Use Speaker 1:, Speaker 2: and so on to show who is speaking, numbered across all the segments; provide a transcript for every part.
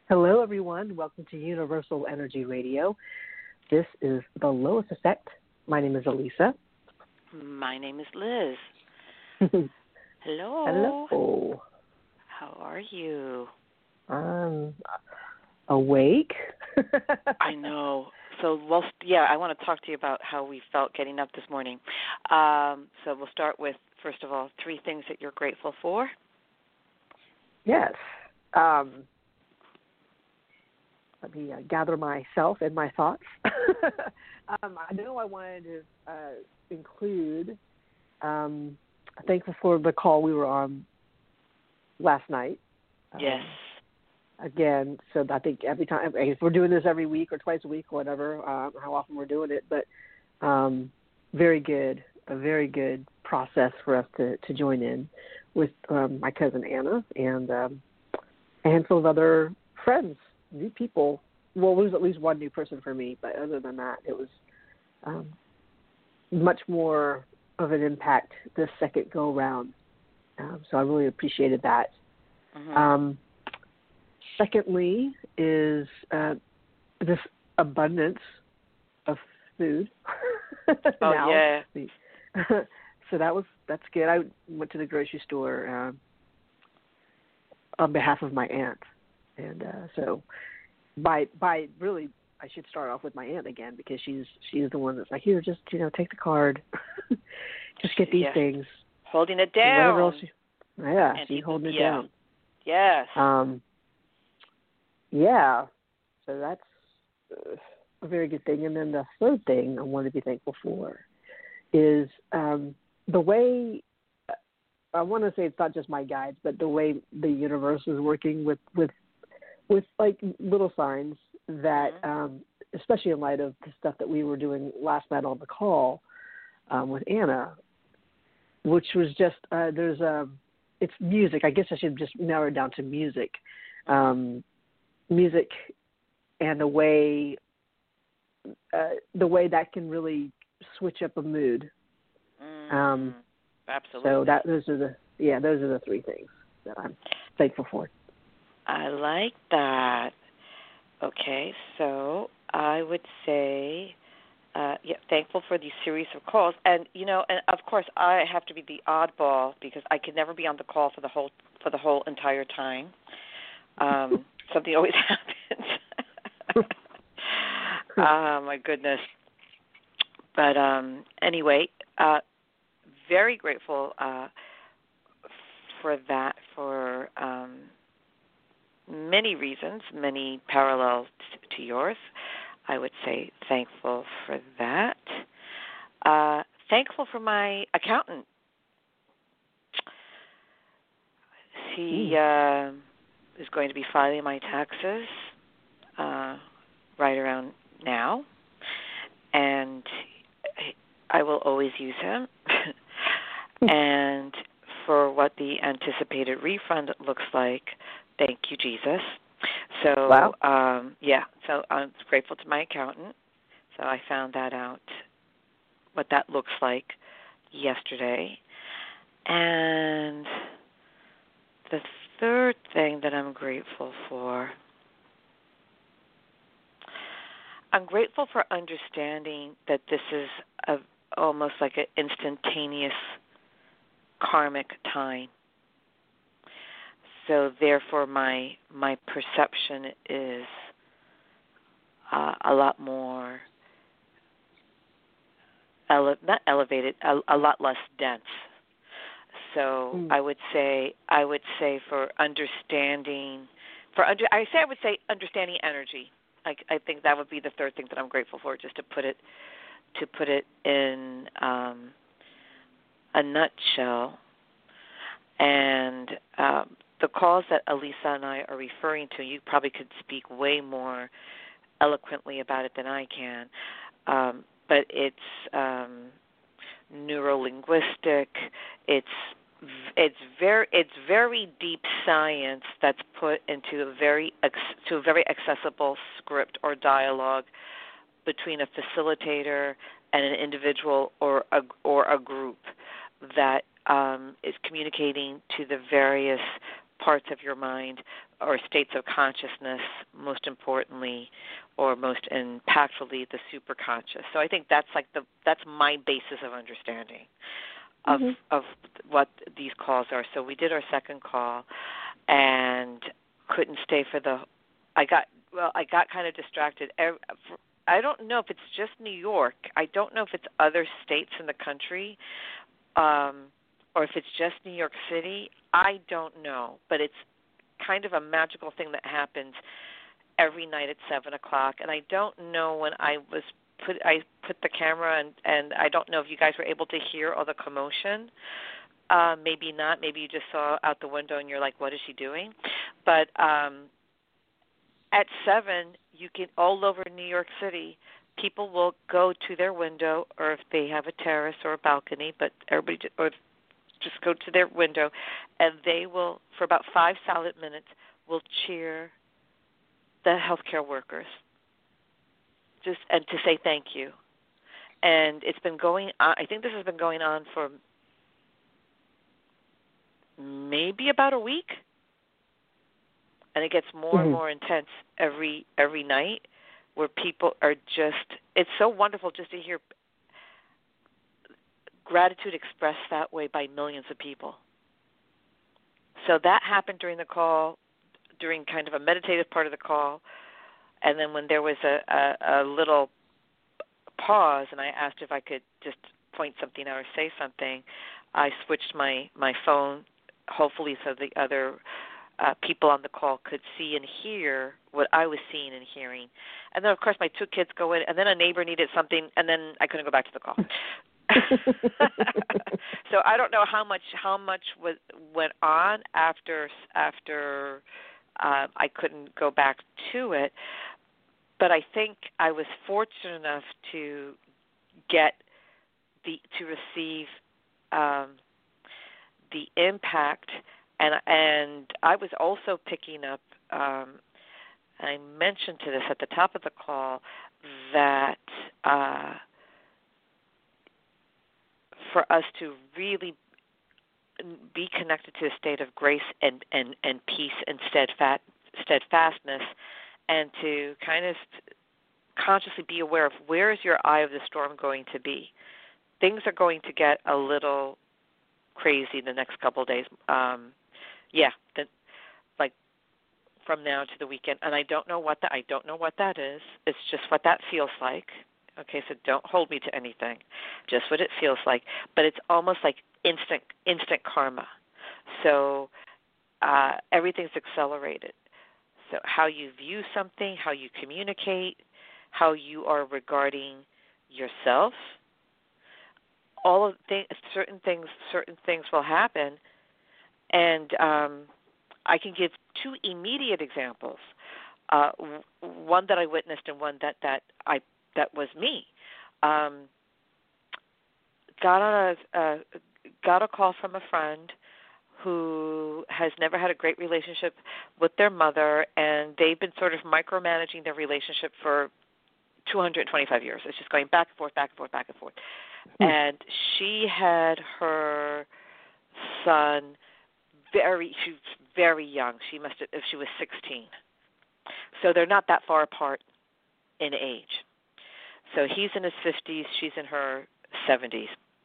Speaker 1: Hello, everyone. Welcome to Universal Energy Radio. This is The Lois Effect. My name is Elisa.
Speaker 2: My name is Liz. Hello.
Speaker 1: Hello.
Speaker 2: How are you?
Speaker 1: I'm awake.
Speaker 2: I know. So, I want to talk to you about how we felt getting up this morning. So we'll start with, first of all, 3 things that you're grateful for.
Speaker 1: Yes. Let me gather myself and my thoughts. I know I wanted to include thankful for the call we were on last night.
Speaker 2: Yes.
Speaker 1: Again, so I think every time, if we're doing this every week or twice a week or whatever, how often we're doing it, but very good, a very good process for us to join in with my cousin Anna and a handful of other friends, new people. Well, there was at least one new person for me, but other than that, it was much more of an impact this second go round. So I really appreciated that.
Speaker 2: Mm-hmm.
Speaker 1: Secondly is this abundance of food.
Speaker 2: Oh,
Speaker 1: now.
Speaker 2: yeah.
Speaker 1: So that's good. I went to the grocery store on behalf of my aunt. And so by really, I should start off with my aunt again because she's the one that's like, here, just, take the card. Just get these things.
Speaker 2: Holding it down.
Speaker 1: She's holding it down.
Speaker 2: Yes.
Speaker 1: Yeah. So that's a very good thing. And then the third thing I want to be thankful for is the way, I want to say it's not just my guides, but the way the universe is working with like little signs that, especially in light of the stuff that we were doing last night on the call with Anna, which was just, it's music. I guess I should just narrow it down to music. Music and the way that can really switch up a mood.
Speaker 2: Absolutely.
Speaker 1: So those are the 3 things that I'm thankful for.
Speaker 2: I like that. Okay, so I would say, thankful for these series of calls, and and of course I have to be the oddball because I could never be on the call for the whole entire time. Something always happens. Oh my goodness. But anyway, very grateful for that for many reasons, many parallels to yours. I would say thankful for that. Thankful for my accountant. He is going to be filing my taxes right around now, and I will always use him. And for what the anticipated refund looks like, thank you, Jesus. So,
Speaker 1: wow.
Speaker 2: So I'm grateful to my accountant. So I found that out, what that looks like yesterday. And the third thing that I'm grateful for, I'm grateful for understanding that this is almost like an instantaneous karmic time. So therefore, my perception is a lot more not elevated, a lot less dense. So I would say for understanding, understanding energy. I think that would be the third thing that I'm grateful for, just to put it in a nutshell. And the calls that Elisa and I are referring to, you probably could speak way more eloquently about it than I can. But it's neurolinguistic. It's very deep science that's put into a very accessible script or dialogue between a facilitator and an individual or a group that is communicating to the various parts of your mind or states of consciousness, most importantly or most impactfully, the superconscious. So I think that's my basis of understanding of what these calls are. So we did our second call and couldn't stay for I got kind of distracted. I don't know if it's just New York. I don't know if it's other states in the country, or if it's just New York City. I don't know, but it's kind of a magical thing that happens every night at 7:00. And I don't know when I put the camera, and I don't know if you guys were able to hear all the commotion. Maybe not. Maybe you just saw out the window and you're like, what is she doing? But at 7, you can, all over New York City, people will go to their window, or if they have a terrace or a balcony, but everybody just go to their window, and they will, for about 5 solid minutes, will cheer the healthcare workers, and to say thank you. And it's been going on, I think this has been going on for maybe about a week, and it gets more and more intense every night, where people are just, it's so wonderful just to hear gratitude expressed that way by millions of people. So that happened during the call, during kind of a meditative part of the call, and then when there was a little pause and I asked if I could just point something out or say something, I switched my phone, hopefully so the other people on the call could see and hear what I was seeing and hearing. And then, of course, my 2 kids go in, and then a neighbor needed something, and then I couldn't go back to the call. So I don't know how much went on after I couldn't go back to it, but I think I was fortunate enough to receive the impact, and I was also picking up. I mentioned to this at the top of the call that for us to really be connected to a state of grace and peace and steadfastness, and to kind of consciously be aware of where is your eye of the storm going to be. Things are going to get a little crazy the next couple of days. Like from now to the weekend, and I don't know what that is. It's just what that feels like. Okay, so don't hold me to anything, just what it feels like. But it's almost like instant karma. So everything's accelerated. So how you view something, how you communicate, how you are regarding yourself, all of certain things will happen. And I can give 2 immediate examples. One that I witnessed and one that was me. Got a call from a friend who has never had a great relationship with their mother, and they've been sort of micromanaging their relationship for 225 years. It's just going back and forth, back and forth, back and forth. And she had her son she was very young. She was 16. So they're not that far apart in age. So he's in his 50s, she's in her 70s.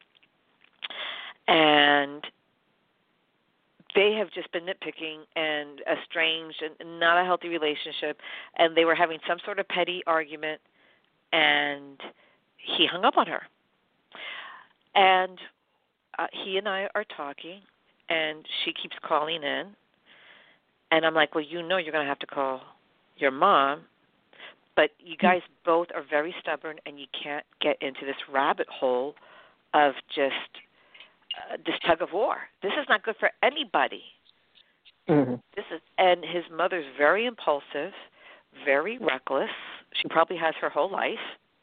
Speaker 2: And they have just been nitpicking and estranged and not a healthy relationship, and they were having some sort of petty argument, and he hung up on her. And he and I are talking, and she keeps calling in, and I'm like, well, you're going to have to call your mom, but you guys both are very stubborn, and you can't get into this rabbit hole of just this tug of war. This is not good for anybody. Mm-hmm. And his mother's very impulsive, very reckless. She probably has her whole life.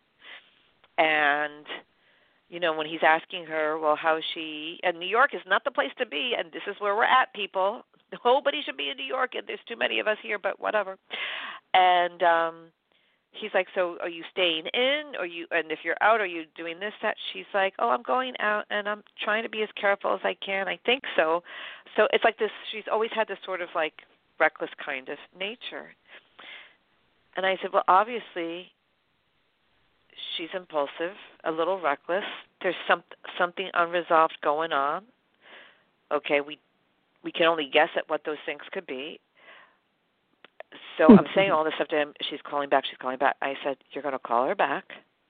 Speaker 2: And, when he's asking her, well, how is she, and New York is not the place to be, and this is where we're at, people. Nobody should be in New York, and there's too many of us here, but whatever. And he's like, so are you staying in, or you? And if you're out, are you doing this, that? She's like, oh, I'm going out, and I'm trying to be as careful as I can. I think so. So it's like this. She's always had this sort of like reckless kind of nature. And I said, well, obviously, she's impulsive, a little reckless. There's something unresolved going on. Okay, we can only guess at what those things could be. So I'm saying all this stuff to him. She's calling back. I said, you're going to call her back,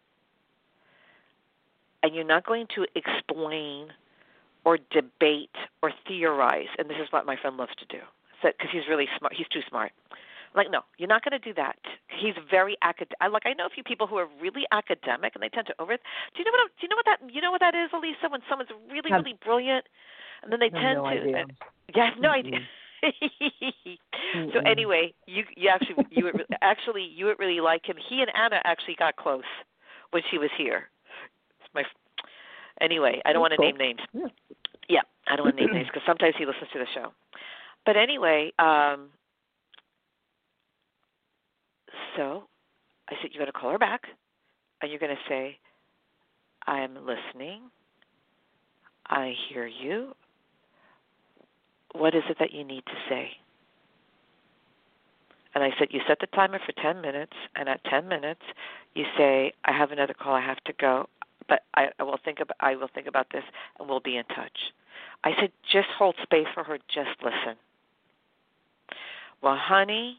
Speaker 2: and you're not going to explain or debate or theorize. And this is what my friend loves to do, because he's really smart. He's too smart. I'm like, no, you're not going to do that. He's very academic. I know a few people who are really academic, and they tend to over. Do you know what that is, Elisa? When someone's really, really brilliant, and then they tend
Speaker 1: no
Speaker 2: to.
Speaker 1: Idea.
Speaker 2: Yeah, I have no idea. So anyway, you would really like him. He and Anna actually got close when she was here. Anyway, I don't want to name names. Yeah, I don't want to name names because sometimes he listens to the show. But anyway, so I said, you're going to call her back, and you're going to say, I'm listening. I hear you. What is it that you need to say? And I said, you set the timer for 10 minutes, and at 10 minutes, you say, I have another call, I have to go, but I will think about this, and we'll be in touch. I said, just hold space for her, just listen. Well, honey,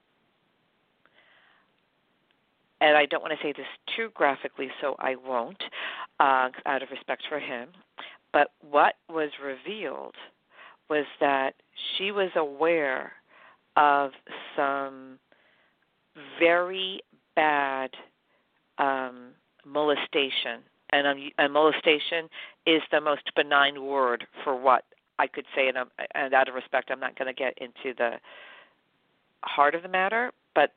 Speaker 2: and I don't want to say this too graphically, so I won't, out of respect for him, but what was revealed was that she was aware of some very bad molestation. And molestation is the most benign word for what I could say, and out of respect, I'm not going to get into the heart of the matter, but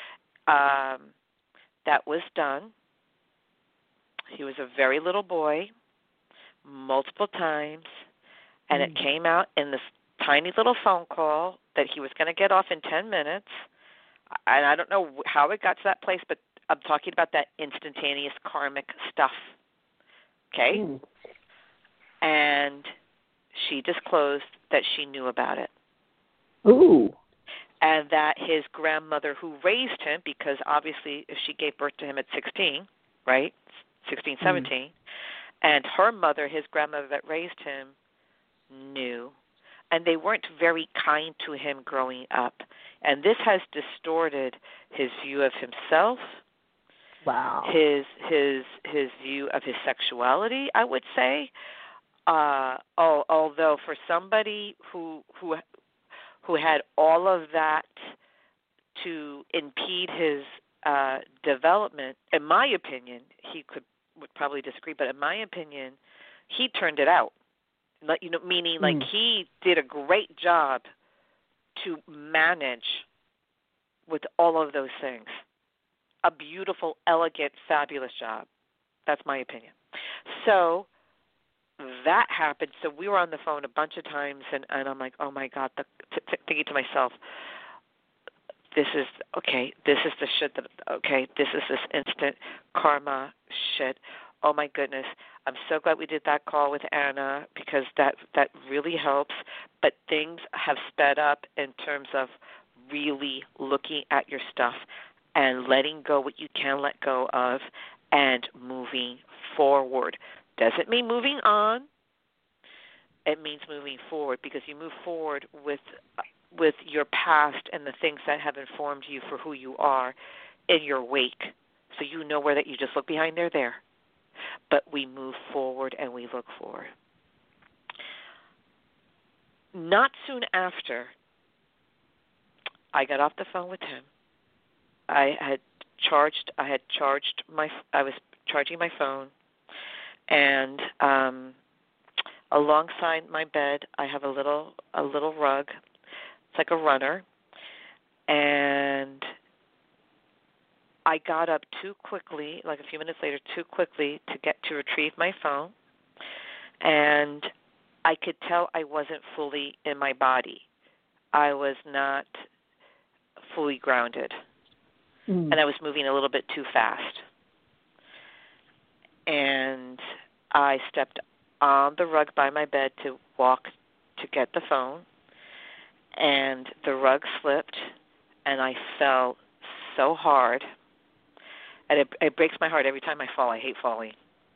Speaker 2: that was done. He was a very little boy, multiple times, and it came out in this tiny little phone call that he was going to get off in 10 minutes. And I don't know how it got to that place, but I'm talking about that instantaneous karmic stuff. Okay? And she disclosed that she knew about it.
Speaker 1: Ooh.
Speaker 2: And that his grandmother, who raised him, because obviously if she gave birth to him at 16, right, 16, 17, and her mother, his grandmother that raised him, knew. And they weren't very kind to him growing up. And this has distorted his view of himself, his view of his sexuality, I would say. Although for somebody who had all of that to impede his development, in my opinion, would probably disagree, but in my opinion, he turned it out. Meaning like he did a great job to manage with all of those things. A beautiful, elegant, fabulous job. That's my opinion. So that happened. So we were on the phone a bunch of times, and I'm like, oh my God, thinking to myself, this is the shit this is this instant karma shit. Oh my goodness. I'm so glad we did that call with Anna because that really helps. But things have sped up in terms of really looking at your stuff and letting go what you can let go of and moving forward. Doesn't mean moving on. It means moving forward because you move forward with your past and the things that have informed you for who you are in your wake. So you know where that you just look behind there. But we move forward and we look forward. Not soon after, I got off the phone with him. I was charging my phone, and alongside my bed, I have a little rug. It's like a runner, and I got up too quickly, like a few minutes later, to retrieve my phone, and I could tell I wasn't fully in my body. I was not fully grounded. and I was moving a little bit too fast. And I stepped on the rug by my bed to walk to get the phone, and the rug slipped, and I fell so hard. And it breaks my heart every time I fall. I hate falling.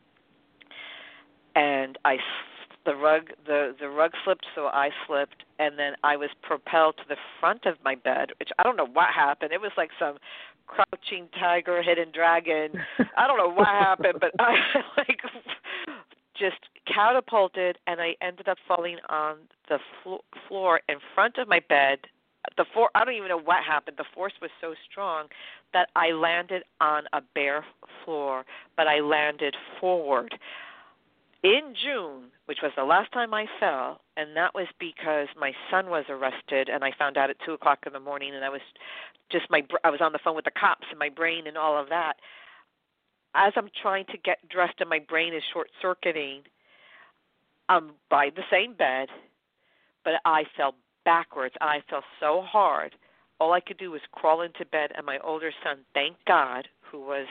Speaker 2: And the rug slipped, so I slipped, and then I was propelled to the front of my bed, which I don't know what happened. It was like some crouching tiger, hidden dragon. I don't know what happened, but I just catapulted, and I ended up falling on the floor in front of my bed. I don't even know what happened. The force was so strong that I landed on a bare floor, but I landed forward. In June, which was the last time I fell, and that was because my son was arrested, and I found out at 2:00 in the morning, and I was on the phone with the cops, and my brain and all of that. As I'm trying to get dressed and my brain is short-circuiting, I'm by the same bed, but I fell backwards. I fell so hard. All I could do was crawl into bed, and my older son, thank God, who was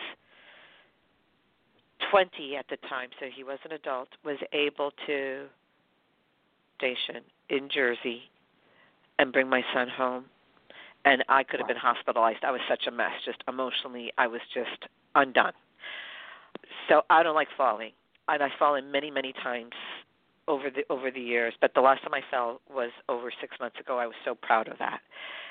Speaker 2: 20 at the time, so he was an adult, was able to station in Jersey and bring my son home. And I could have been hospitalized. I was such a mess. Just emotionally, I was just undone. So I don't like falling. And I've fallen many, many times over the years. But the last time I fell was over 6 months ago. I was so proud of that.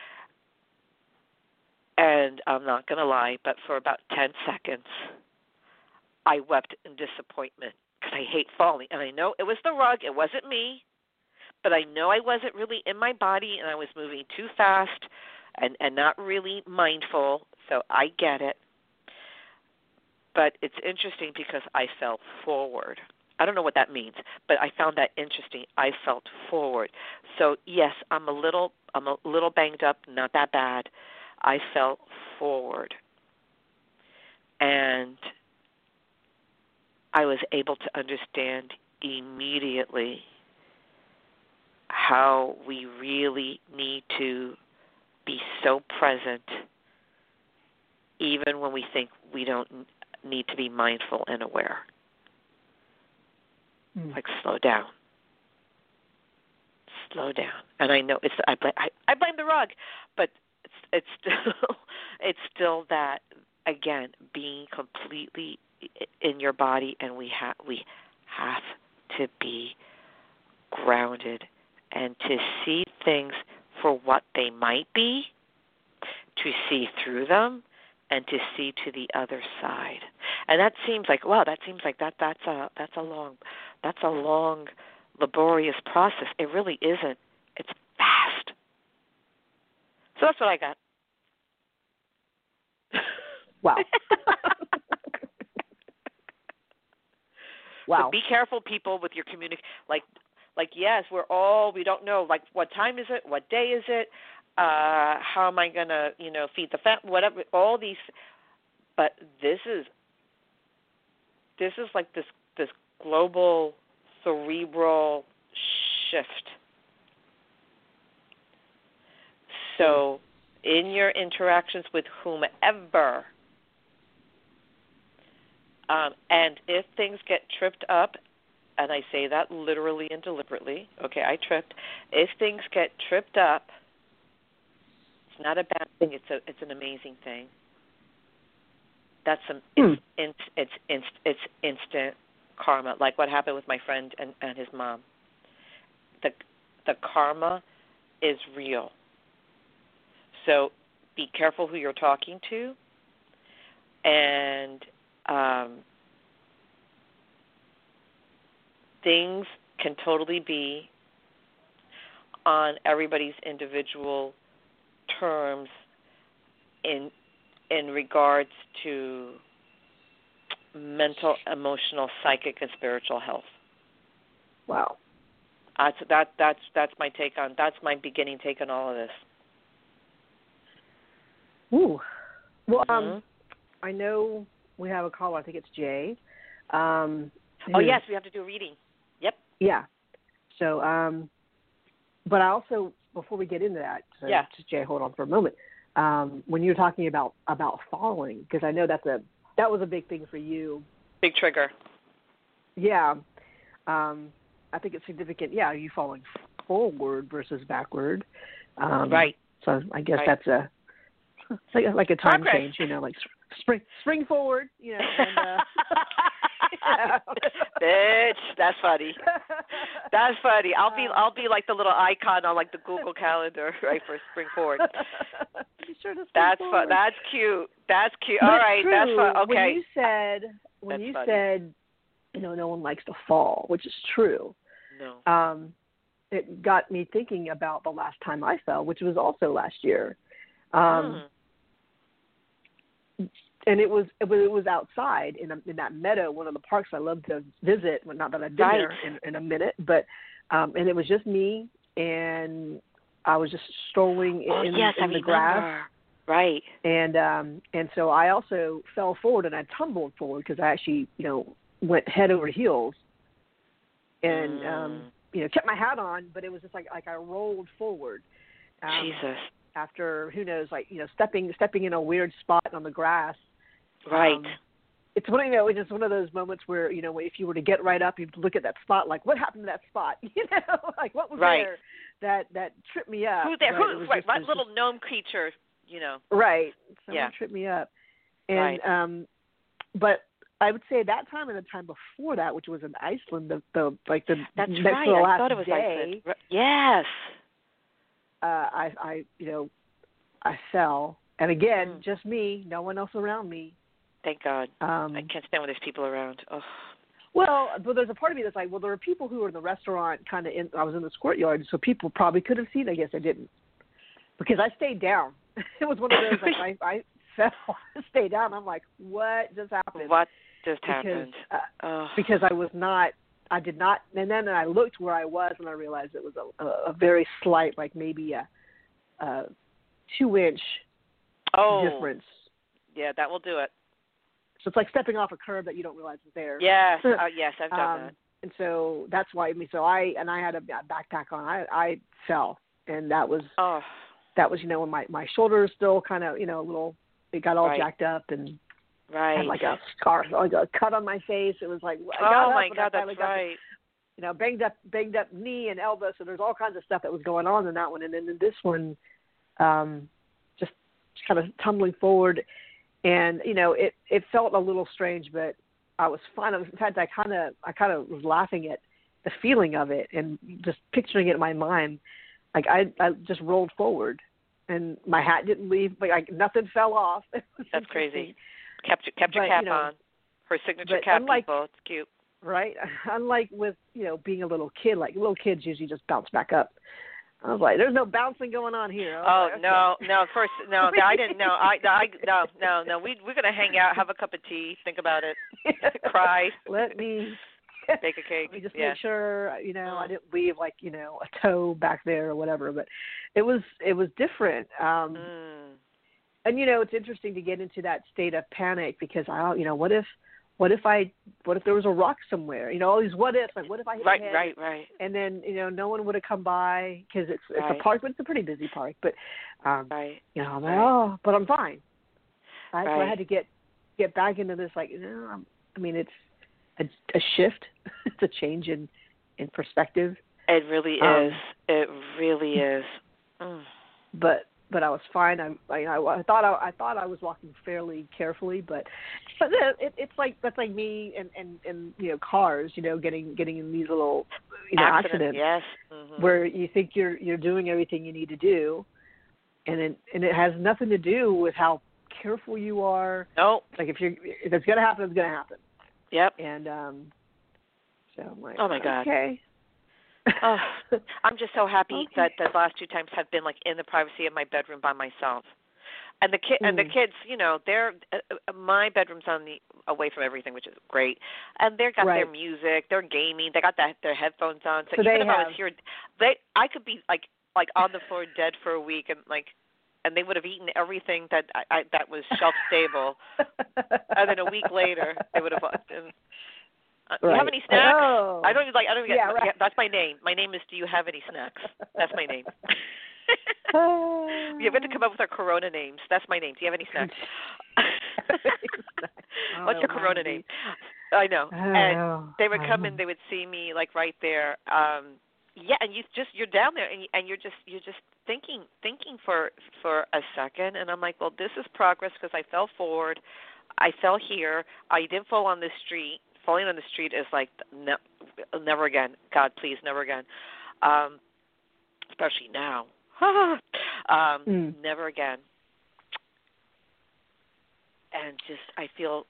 Speaker 2: And I'm not going to lie, but for about 10 seconds, I wept in disappointment because I hate falling. And I know it was the rug. It wasn't me. But I know I wasn't really in my body, and I was moving too fast and not really mindful. So I get it. But it's interesting because I fell forward. I don't know what that means, but I found that interesting. I felt forward. So, yes, I'm a little banged up, not that bad. I fell forward. And I was able to understand immediately how we really need to be so present even when we think we don't need to be mindful and aware. Like, slow down. Slow down. And I know I blame the rug, but it's still that, again, being completely in your body, and we have to be grounded and to see things for what they might be, to see through them, and to see to the other side. And that seems like that's a long, laborious process. It really isn't. It's fast. So that's what I got.
Speaker 1: Wow. Wow.
Speaker 2: So be careful, people, with your communication. Like, yes, we don't know, like, what time is it? What day is it? How am I going to, feed the family? Whatever, all these. But this is like this global cerebral shift. So in your interactions with whomever, and if things get tripped up, and I say that literally and deliberately, okay, I tripped. If things get tripped up, it's not a bad thing. It's an amazing thing. That's it's instant karma, like what happened with my friend and his mom. The karma is real. So be careful who you're talking to, and things can totally be on everybody's individual terms in regards to mental, emotional, psychic, and spiritual health.
Speaker 1: Wow.
Speaker 2: That's my take on. That's my beginning take on all of this.
Speaker 1: Ooh. Well, I know we have a caller. I think it's Jay.
Speaker 2: Yes, we have to do a reading. Yep.
Speaker 1: Yeah. So, but I also, before we get into that, just Jay, hold on for a moment. when you're talking about falling, because I know that was a big thing for you.
Speaker 2: Big trigger.
Speaker 1: Yeah. I think it's significant. Yeah, you falling forward versus backward.
Speaker 2: Right.
Speaker 1: So I guess
Speaker 2: right.
Speaker 1: that's like a time
Speaker 2: Progress.
Speaker 1: change, like spring forward, And,
Speaker 2: Bitch, that's funny. That's funny. I'll be like the little icon on like the Google Calendar, right, for spring forward.
Speaker 1: Be sure to
Speaker 2: that's
Speaker 1: forward.
Speaker 2: fun. That's cute. That's cute.
Speaker 1: But
Speaker 2: all right,
Speaker 1: true.
Speaker 2: that's fun. Okay.
Speaker 1: When you said, no one likes to fall, which is true.
Speaker 2: No.
Speaker 1: It got me thinking about the last time I fell, which was also last year. And it was outside in that meadow, one of the parks I love to visit. Well, not that I've been there in a minute, but and it was just me, and I was just strolling in the grass.
Speaker 2: Right.
Speaker 1: And so I also fell forward, and I tumbled forward because I actually went head over heels, and kept my hat on, but it was just like I rolled forward.
Speaker 2: Jesus.
Speaker 1: After, who knows, stepping in a weird spot on the grass.
Speaker 2: Right.
Speaker 1: It's it's just one of those moments where, if you were to get right up, you'd look at that spot, like, what happened to that spot? Like, what was there that tripped me up?
Speaker 2: Who's there? What little gnome creature,
Speaker 1: Right. Someone tripped me up. And, but I would say that time and the time before that, which was in Iceland,
Speaker 2: That's
Speaker 1: next to the
Speaker 2: right.
Speaker 1: last
Speaker 2: I thought it was
Speaker 1: day.
Speaker 2: Iceland. Yes.
Speaker 1: I fell, and again, just me, no one else around me.
Speaker 2: Thank God. I can't stand when there's people around. Oh.
Speaker 1: Well, but there's a part of me that's like, well, there were people who were in the restaurant, I was in this courtyard, so people probably could have seen. I guess I didn't, because I stayed down. It was one of those like I fell, stayed down. I'm like, what just happened?
Speaker 2: What just happened?
Speaker 1: Because I did not, and then I looked where I was, and I realized it was a very slight, like maybe a 2-inch difference.
Speaker 2: Yeah, that will do it.
Speaker 1: So it's like stepping off a curb that you don't realize is there.
Speaker 2: Yes, yes, I've done that.
Speaker 1: And so that's why. I had a backpack on. I fell, and that was when my shoulders still kind of a little. It got all jacked up, and I had like a scar, like a cut on my face. It was like
Speaker 2: my God, that's right.
Speaker 1: Banged up knee and elbow. So there's all kinds of stuff that was going on in that one, and then in this one, just kind of tumbling forward, and it felt a little strange, but I was fine. In fact, I kind of was laughing at the feeling of it and just picturing it in my mind. Like I just rolled forward, and my hat didn't leave, but nothing fell off.
Speaker 2: That's crazy. Kept your cap on. Her signature cap, people. It's cute.
Speaker 1: Right? Unlike with, being a little kid, like little kids usually just bounce back up. I was like, there's no bouncing going on here.
Speaker 2: No. First, no, I didn't know. No. We're going to hang out, have a cup of tea, think about it, cry.
Speaker 1: Let me
Speaker 2: bake a cake.
Speaker 1: Let me just make sure, I didn't leave like, a toe back there or whatever, but it was different. And, it's interesting to get into that state of panic because what if there was a rock somewhere? all these what ifs, like what if I hit my head?
Speaker 2: Right.
Speaker 1: And then, no one would have come by because it's a park, but it's a pretty busy park. But, I'm like, but I'm fine. So I had to get back into this, like, it's a shift. It's a change in perspective.
Speaker 2: It really is. It really is.
Speaker 1: But I was fine. I thought I was walking fairly carefully, but it's like that's like me and cars, getting in these little accidents.
Speaker 2: Yes.
Speaker 1: Where you think you're doing everything you need to do, and it has nothing to do with how careful you are.
Speaker 2: Nope.
Speaker 1: Like if it's gonna happen, it's gonna happen.
Speaker 2: Yep.
Speaker 1: And so I'm like,
Speaker 2: oh my God.
Speaker 1: Okay.
Speaker 2: I'm just so happy that the last 2 times have been like in the privacy of my bedroom by myself, and the kids, they're my bedroom's away from everything, which is great, and they got their music, they're gaming, they got their headphones on, so even if I was here, I could be like on the floor dead for a week, and they would have eaten everything that that was shelf stable, and then a week later they would have. Do you have any snacks?
Speaker 1: Oh.
Speaker 2: I don't even get.
Speaker 1: Yeah, right.
Speaker 2: That's my name. My name is. Do you have any snacks? That's my name. We have to come up with our Corona names. That's my name. Do you have any snacks? What's your Corona name? I know. And they would come and they would see me like right there. Yeah, and you're down there and you're just thinking for a second, and I'm like, well, this is progress because I fell forward. I fell here. I didn't fall on the street. Falling on the street is like never again. God, please, never again. Especially now. Never again. And just I feel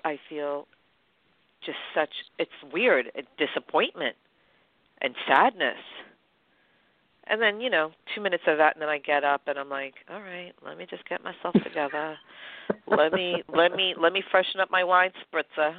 Speaker 2: just such, it's weird, disappointment and sadness. And then, 2 minutes of that, and then I get up and I'm like, all right, let me just get myself together. let me freshen up my wine spritzer.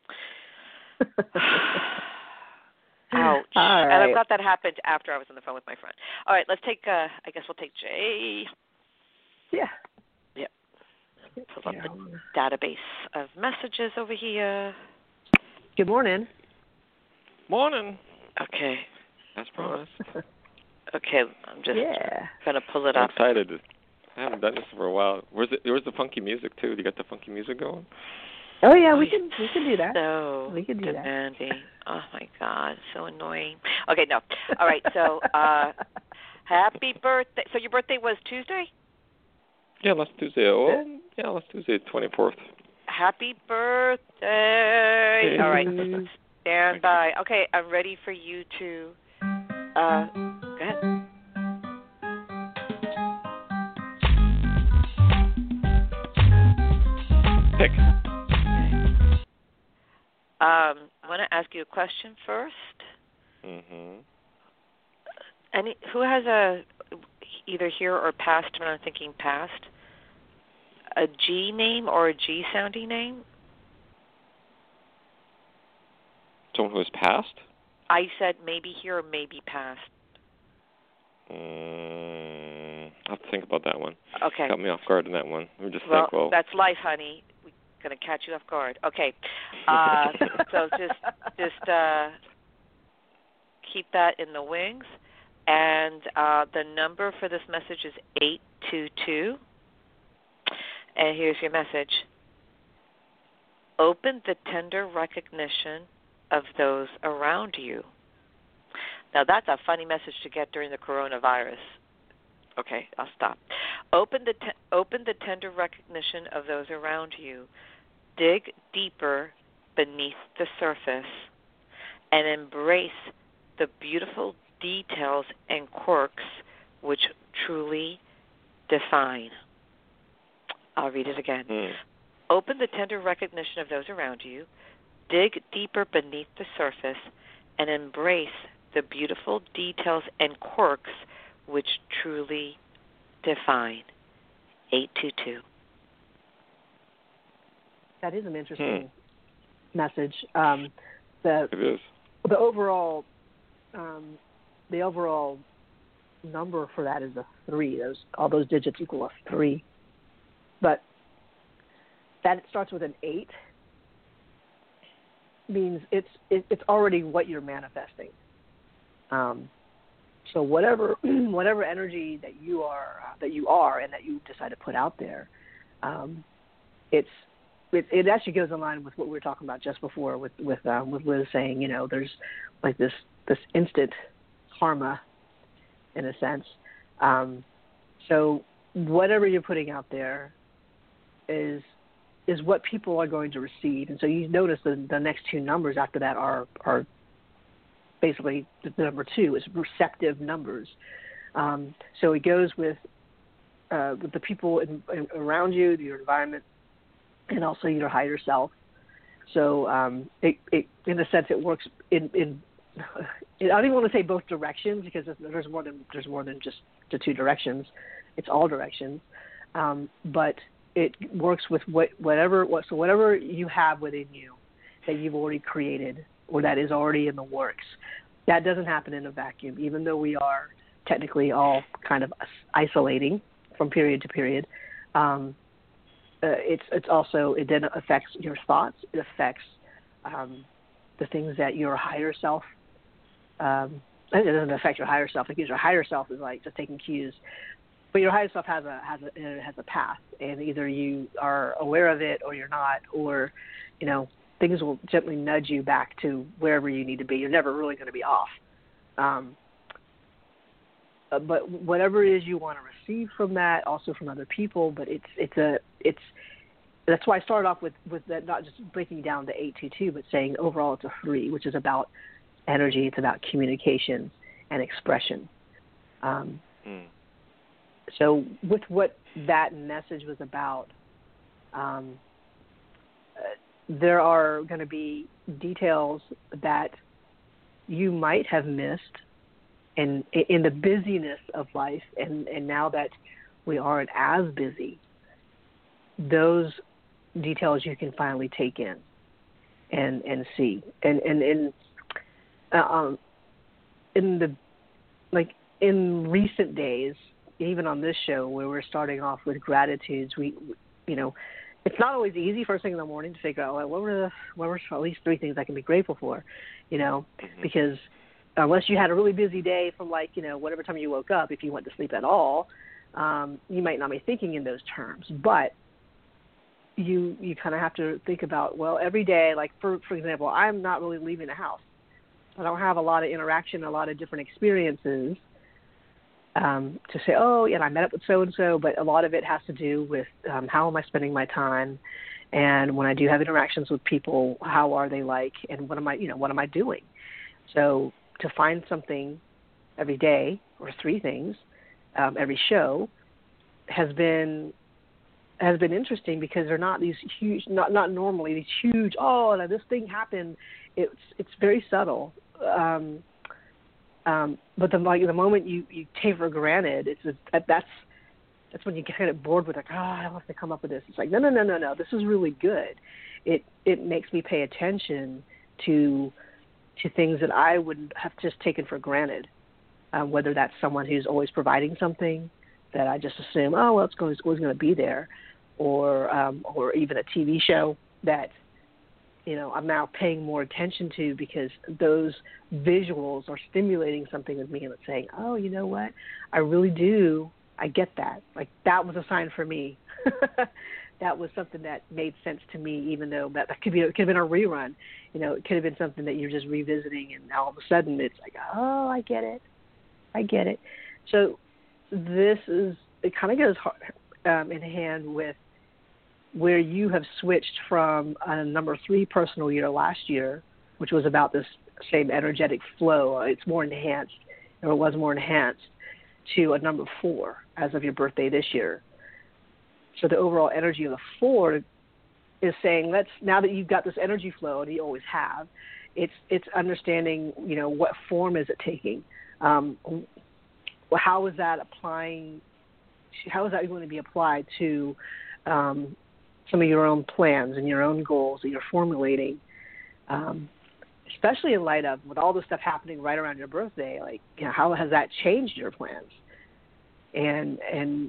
Speaker 2: Ouch. Right. And I'm glad that happened after I was on the phone with my friend. All right, let's take, I guess we'll take Jay.
Speaker 1: Yeah.
Speaker 2: Yep. Pull up the database of messages over here.
Speaker 1: Good morning.
Speaker 3: Morning.
Speaker 2: Okay.
Speaker 3: That's promise.
Speaker 2: Okay, I'm just going to pull it up.
Speaker 3: I'm excited. I haven't done this for a while. Where's the funky music, too? Do you got the funky music going?
Speaker 1: Oh, yeah, we can do that.
Speaker 2: So
Speaker 1: we can do
Speaker 2: demanding. That. Oh, my God, so annoying. Okay, no. All right, so happy birthday. So your birthday was Tuesday?
Speaker 3: Yeah, last Tuesday. Oh, yeah, last Tuesday, 24th.
Speaker 2: Happy birthday. All right, stand by. Okay, I'm ready for you to go ahead.
Speaker 3: Pick.
Speaker 2: I want to ask you a question first.
Speaker 3: Mm-hmm.
Speaker 2: Who has a, either here or past, when I'm thinking past, a G name or a G sounding name?
Speaker 3: Someone who has passed?
Speaker 2: I said maybe here or maybe past.
Speaker 3: I'll have to think about that one.
Speaker 2: Okay.
Speaker 3: Got me off guard on that one. Let me just
Speaker 2: think,
Speaker 3: well,
Speaker 2: that's life, honey. We're going to catch you off guard. Okay. So just keep that in the wings. And the number for this message is 822. And here's your message. Open the tender recognition of those around you. Now, that's a funny message to get during the coronavirus. Okay, I'll stop. Open the tender recognition of those around you. Dig deeper beneath the surface and embrace the beautiful details and quirks which truly define. I'll read it again. Open the tender recognition of those around you. Dig deeper beneath the surface and embrace the beautiful details and quirks which truly define. 822.
Speaker 1: That is an interesting message.
Speaker 3: It is.
Speaker 1: The overall number for that is a 3. All those digits equal a 3. But that it starts with an 8 means it's already what you're manifesting. So whatever energy that you are and that you decide to put out there, it actually goes in line with what we were talking about just before with Liz saying, there's like this instant karma in a sense. So whatever you're putting out there is what people are going to receive. And so you notice the next two numbers after that are basically the number 2 is receptive numbers. So it goes with the people around you, your environment, and also your higher self. So it in a sense it works in I don't even want to say both directions because there's more than just the 2 directions. It's all directions, but it works with whatever you have within you that you've already created or that is already in the works. That doesn't happen in a vacuum, even though we are technically all kind of isolating from period to period. It's also, it then affects your thoughts. It affects the things that your higher self it doesn't affect your higher self. Like your higher self is like just taking cues, but your higher self has a path, and either you are aware of it or you're not, or things will gently nudge you back to wherever you need to be. You're never really going to be off. But whatever it is you want to receive from that, also from other people, but that's why I started off with that, not just breaking down the 822, but saying overall it's a 3, which is about energy. It's about communication and expression. So with what that message was about, there are going to be details that you might have missed in the busyness of life, and now that we aren't as busy, those details you can finally take in and see. And in recent days, even on this show where we're starting off with gratitudes, we it's not always easy first thing in the morning to figure out what were at least 3 things I can be grateful for, because unless you had a really busy day from whatever time you woke up, if you went to sleep at all, you might not be thinking in those terms. But you kind of have to think about, well, every day, like for example, I'm not really leaving the house. I don't have a lot of interaction, a lot of different experiences to say, oh, yeah, I met up with so-and-so, but a lot of it has to do with how am I spending my time, and when I do have interactions with people, how are they like, and what am I doing? So to find something every day, or 3 things every show, has been interesting, because they're not these huge, not normally these huge, oh, now this thing happened. It's very subtle. But the moment you take for granted, that's when you get kind of bored with I don't have to come up with this. It's like, no, this is really good. It makes me pay attention to things that I would have just taken for granted, whether that's someone who's always providing something that I just assume, oh, well, it's always going to be there, or even a TV show that I'm now paying more attention to, because those visuals are stimulating something with me, and it's saying, oh, you know what? I really do. I get that. Like, that was a sign for me. That was something that made sense to me, even though that could have been a rerun. It could have been something that you're just revisiting, and all of a sudden it's like, oh, I get it. So it kind of goes in hand with where you have switched from a number 3 personal year last year, which was about this same energetic flow. It's more enhanced, or it was more enhanced, to a number 4 as of your birthday this year. So the overall energy of the 4 is saying, now that you've got this energy flow, and you always have, it's understanding, what form is it taking? How is that applying? How is that going to be applied to some of your own plans and your own goals that you're formulating, especially in light of with all this stuff happening right around your birthday? Like, how has that changed your plans? And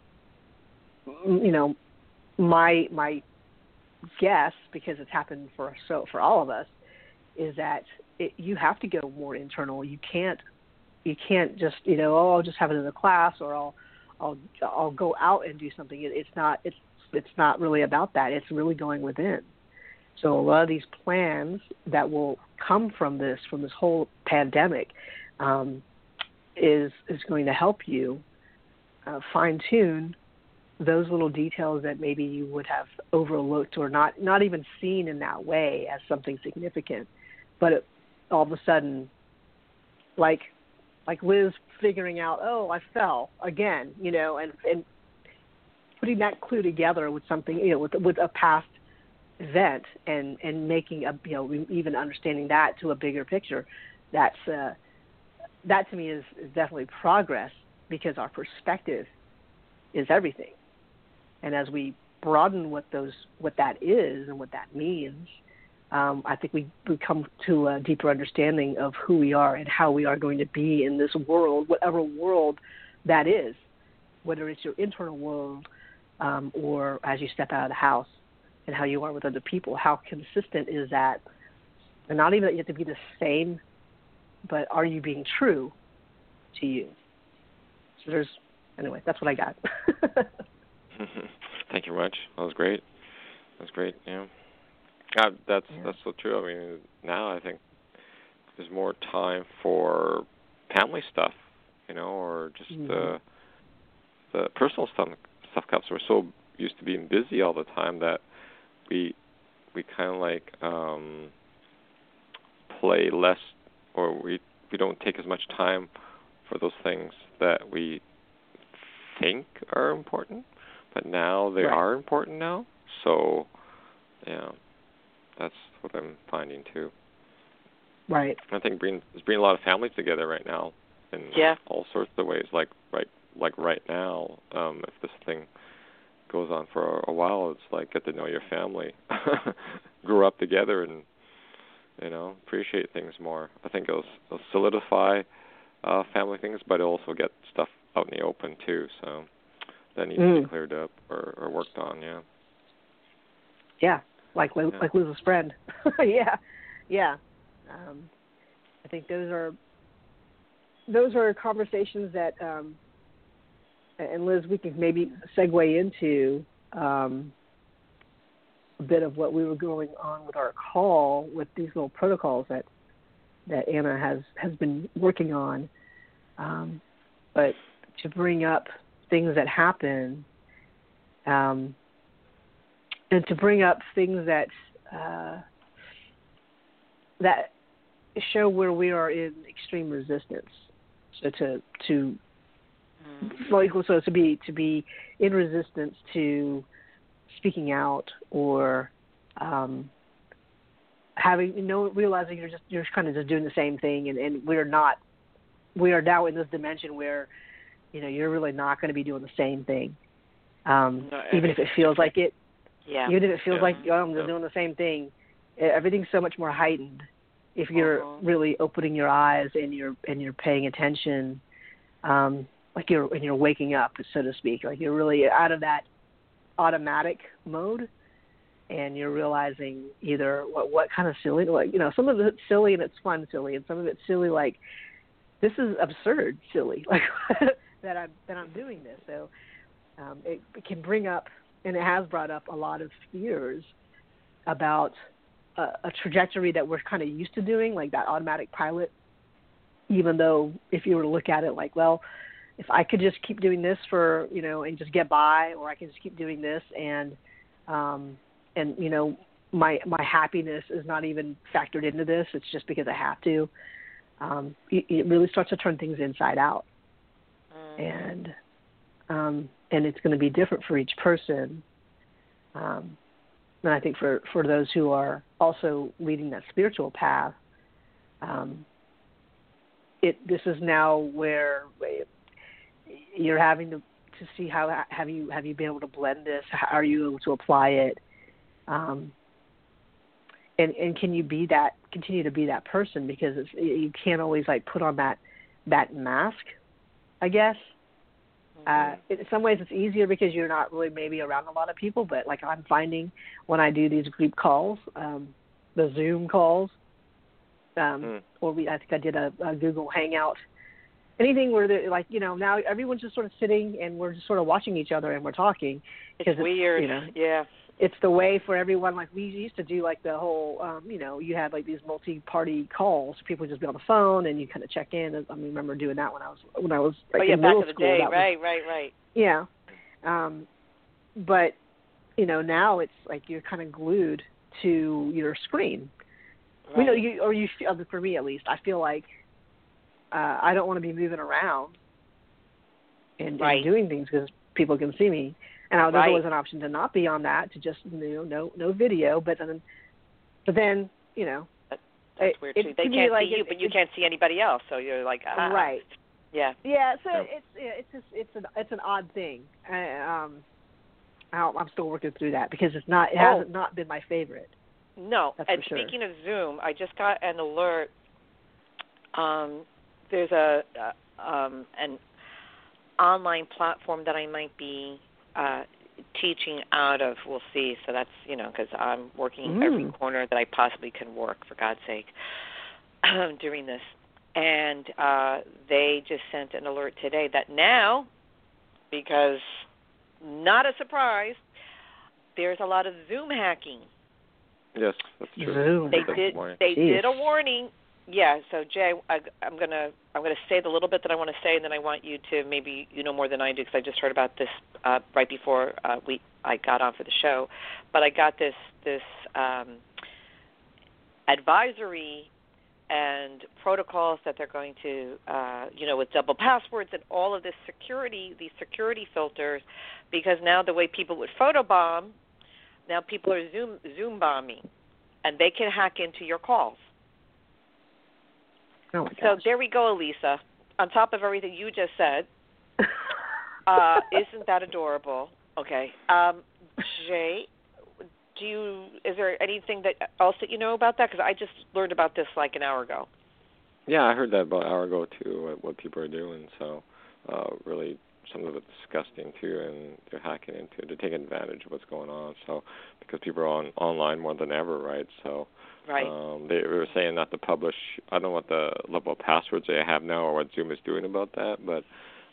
Speaker 1: my guess, because it's happened for all of us, is that you have to go more internal. You can't just I'll just have another class, or I'll go out and do something. It's not really about that. It's really going within. So a lot of these plans that will come from this whole pandemic is going to help you fine tune those little details that maybe you would have overlooked, or not even seen in that way as something significant. But all of a sudden, like Liz figuring out, oh, I fell again, and putting that clue together with something, with a past event, and making even understanding that to a bigger picture, that to me is definitely progress, because our perspective is everything. And as we broaden what that is and what that means, I think we come to a deeper understanding of who we are and how we are going to be in this world, whatever world that is, whether it's your internal world, or as you step out of the house, and how you are with other people. How consistent is that? And not even that you have to be the same, but are you being true to you. So anyway, that's what I got.
Speaker 3: Thank you very much. That was great. Yeah. That's so true. I mean, now I think there's more time for family stuff, or just the personal stuff comes. We're so used to being busy all the time that we kind of like play less, or we don't take as much time for those things that we think are important, but now they are important now. So, yeah, that's what I'm finding too.
Speaker 1: Right.
Speaker 3: I think it's bringing a lot of families together right now in all sorts of ways. Like right now, if this thing goes on for a while, it's like get to know your family, grew up together, and appreciate things more. I think it'll solidify family things, but it'll also get stuff out in the open too. So that needs to be cleared up or worked on. Yeah.
Speaker 1: Yeah, like Liz's friend. Yeah. I think those are conversations that, and Liz, we can maybe segue into a bit of what we were going on with our call with these little protocols that Anna has been working on. But to bring up things that happen, and to bring up things that that show where we are in extreme resistance. So to be in resistance to speaking out or realizing you're kind of just doing the same thing, and we are now in this dimension where you're really not going to be doing the same thing, even if it feels like it. Yeah. Even if it feels like I'm just doing the same thing, everything's so much more heightened if you're really opening your eyes and you're paying attention, like you're waking up, so to speak, like you're really out of that automatic mode, and you're realizing either what kind of silly, some of it's silly and it's fun silly, and some of it's silly like this is absurd silly, like that I'm doing this. So it can bring up, and it has brought up, a lot of fears about a trajectory that we're kind of used to doing, like that automatic pilot, even though if you were to look at it like, well, if I could just keep doing this for, and just get by, or I can just keep doing this and my happiness is not even factored into this. It's just because I have to. It really starts to turn things inside out. And it's going to be different for each person. And I think for those who are also leading that spiritual path, this is now where you're having to see how have you been able to blend this? How are you able to apply it? And can you continue to be that person? Because you can't always put on that mask, I guess. In some ways it's easier because you're not really maybe around a lot of people, but I'm finding when I do these group calls, the Zoom calls, or I think I did a Google Hangout, anything where now everyone's just sort of sitting and we're just sort of watching each other and we're talking.
Speaker 2: It's weird. Yeah.
Speaker 1: It's the way for everyone. We used to do the whole, you had these multi-party calls. People would just be on the phone and you kind of check in. I remember doing that when I was in middle
Speaker 2: back in the
Speaker 1: school.
Speaker 2: day, right.
Speaker 1: Yeah, but now it's you're kind of glued to your screen. Right. For me at least, I feel like I don't want to be moving around and doing things because people can see me. And there's always an option to not be on that, to just no video. But then
Speaker 2: that's weird too. They can't see you, but you can't see anybody else. So you're
Speaker 1: right.
Speaker 2: Yeah.
Speaker 1: Yeah. So it's an odd thing. I'm still working through that because it hasn't not been my favorite.
Speaker 2: No.
Speaker 1: That's
Speaker 2: and
Speaker 1: for sure.
Speaker 2: Speaking of Zoom, I just got an alert. There's an online platform that I might be teaching out of. We'll see. So that's because I'm working every corner that I possibly can work, for God's sake, during this. And they just sent an alert today that now, because not a surprise, there's a lot of Zoom hacking.
Speaker 3: Yes, that's true.
Speaker 2: They did a warning. Yeah, so Jay, I'm gonna say the little bit that I want to say, and then I want you to maybe more than I do, because I just heard about this right before I got on for the show. But I got this advisory and protocols that they're going to, with double passwords and all of this security, these security filters, because now the way people would photobomb, now people are Zoom bombing, and they can hack into your calls.
Speaker 1: Oh my gosh.
Speaker 2: So there we go, Elisa. On top of everything you just said, isn't that adorable? Okay, Jay, is there anything else that you know about that? Because I just learned about this like an hour ago.
Speaker 3: Yeah, I heard that about an hour ago too. What people are doing, so really some of it's disgusting too, and they're hacking into it. They're taking advantage of what's going on. So because people are online more than ever, right? So.
Speaker 2: Right.
Speaker 3: They were saying not to publish. I don't know what the level of passwords they have now or what Zoom is doing about that, but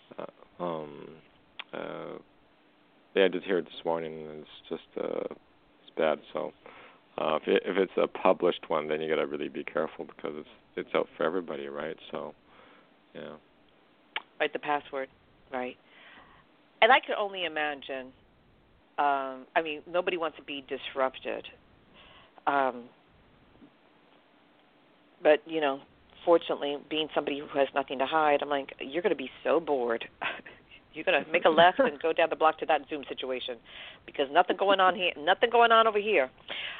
Speaker 3: I did hear it this morning, and it's just it's bad. So if it's a published one, then you got to really be careful because it's out for everybody, right? So yeah.
Speaker 2: Right, the password, right? And I could only imagine. Nobody wants to be disrupted. But, fortunately, being somebody who has nothing to hide, I'm like, you're going to be so bored. You're going to make a left and go down the block to that Zoom situation because nothing going on here, nothing going on over here.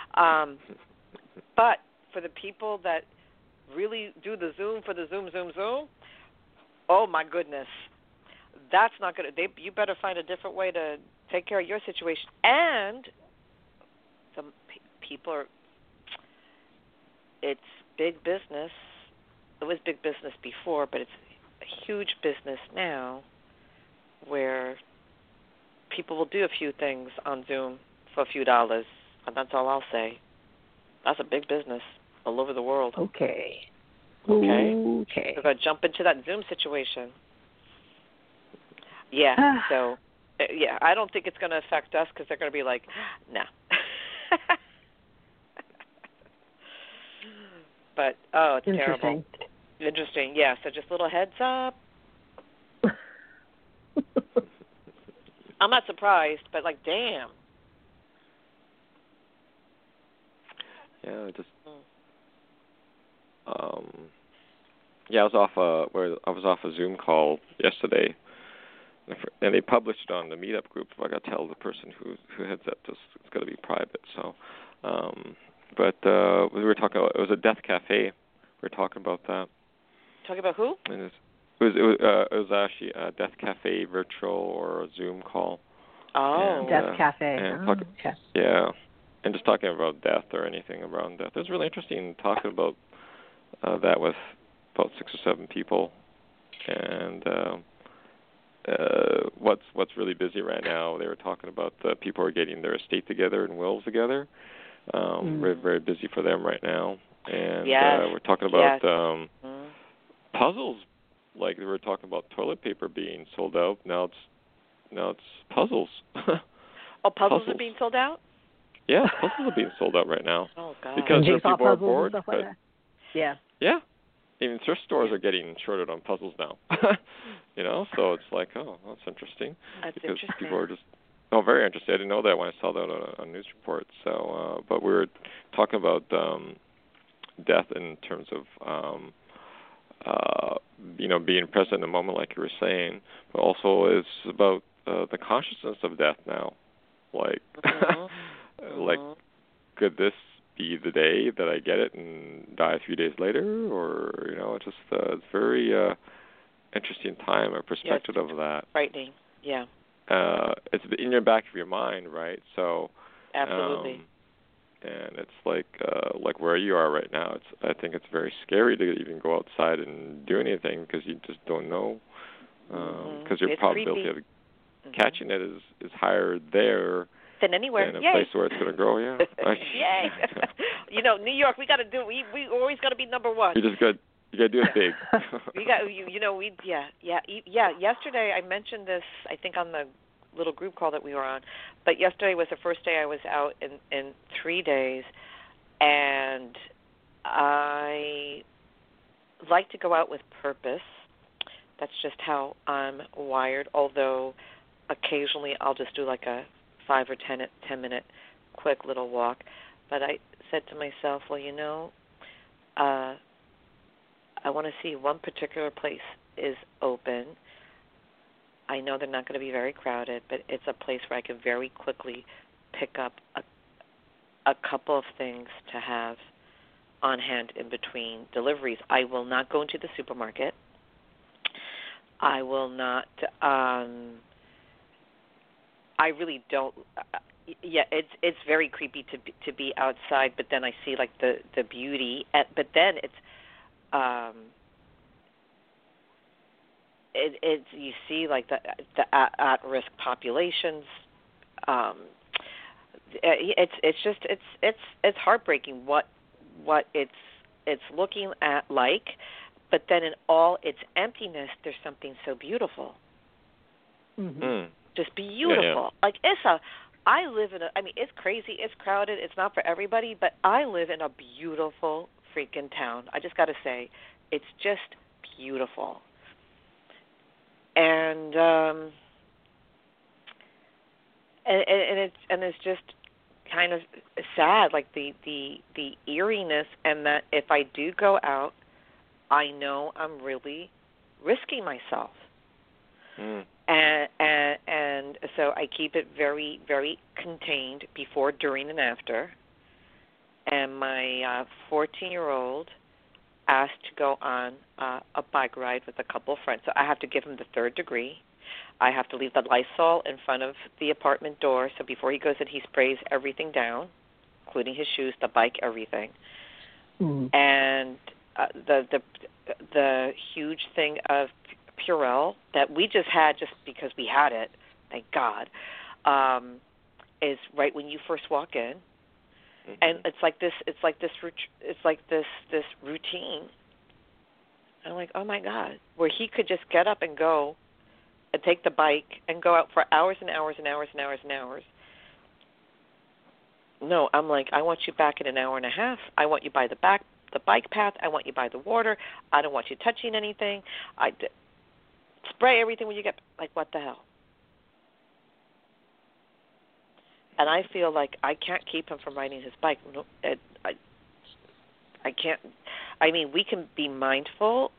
Speaker 2: But for the people that really do the Zoom for the Zoom, oh, my goodness. That's not going to – you better find a different way to take care of your situation. And some people are – it's big business. It was big business before, but it's a huge business now where people will do a few things on Zoom for a few dollars, and that's all I'll say. That's a big business all over the world.
Speaker 1: Okay.
Speaker 2: We're going to jump into that Zoom situation. Yeah, I don't think it's going to affect us because they're going to be like, nah. But, it's terrible. Interesting, yeah. So just a little heads up. I'm not surprised, but like, damn.
Speaker 3: Yeah, I was off a Zoom call yesterday, and they published it on the Meetup group. I got to tell the person who heads up this, it's got to be private. So, but we were talking about, it was a Death Cafe. We were talking about that.
Speaker 2: Talking about who?
Speaker 3: And it was actually a Death Cafe virtual or a Zoom call.
Speaker 1: Oh, and, Death Cafe.
Speaker 3: Okay. Yeah, and just talking about death or anything around death. It was really interesting talking about that with about 6 or 7 people, and what's really busy right now. They were talking about people are getting their estate together and wills together. Very, very busy for them right now, and we're talking about puzzles. Like we were talking about toilet paper being sold out. Now it's puzzles.
Speaker 2: Oh, puzzles are being sold out?
Speaker 3: Yeah, puzzles are being sold out right now.
Speaker 2: Oh, God.
Speaker 3: Because people are bored.
Speaker 1: Like that. Yeah.
Speaker 3: Yeah. Even thrift stores are getting shorted on puzzles now. So it's like, oh, that's interesting. Because people are just, very interested. I didn't know that when I saw that on a news report. So, but we were talking about death in terms of, being present in the moment, like you were saying, but also it's about the consciousness of death now. Like, like, could this be the day that I get it and die a few days later? Or, it's just it's very interesting time or perspective of that.
Speaker 2: Frightening, yeah.
Speaker 3: It's in your back of your mind, right? So,
Speaker 2: absolutely.
Speaker 3: And it's like where you are right now. I think it's very scary to even go outside and do anything because you just don't know. Because your probability of catching it is higher there
Speaker 2: than anywhere.
Speaker 3: In a place where it's going to grow. Yeah.
Speaker 2: Yay! New York, we got to do. We always got to be number one.
Speaker 3: You You gotta do it big.
Speaker 2: Yesterday I mentioned this, I think, on the little group call that we were on, but yesterday was the first day I was out in 3 days, and I like to go out with purpose. That's just how I'm wired, although occasionally I'll just do like a 5 or 10 minute quick little walk. But I said to myself, well, I want to see one particular place is open. I know they're not going to be very crowded, but it's a place where I can very quickly pick up a couple of things to have on hand in between deliveries. I will not go into the supermarket. I will not. I really don't. It's very creepy to be outside, but then I see like the beauty. But then it's you see like the at-risk populations. It's heartbreaking what it's looking at like, but then in all its emptiness, there's something so beautiful.
Speaker 1: Mm-hmm.
Speaker 2: Just beautiful.
Speaker 3: Yeah.
Speaker 2: Like I live in it's crazy, it's crowded, it's not for everybody, but I live in a beautiful freaking town. I just got to say, it's just beautiful. And it's just kind of sad, like the eeriness, and that if I do go out, I know I'm really risking myself. And so I keep it very, very contained before, during, and after. And my 14-year-old asked to go on a bike ride with a couple of friends. So I have to give him the third degree. I have to leave the Lysol in front of the apartment door. So before he goes in, he sprays everything down, including his shoes, the bike, everything.
Speaker 1: Mm.
Speaker 2: And the huge thing of Purell that we just had just because we had it, thank God, is right when you first walk in. Mm-hmm. And it's like this routine. I'm like, oh my God, where he could just get up and go and take the bike and go out for hours and hours and hours and hours and hours. No, I'm like, I want you back in an hour and a half. I want you by the bike path. I want you by the water. I don't want you touching anything. Spray everything when you get, like, what the hell? And I feel like I can't keep him from riding his bike. No, I can't. I mean, we can be mindful.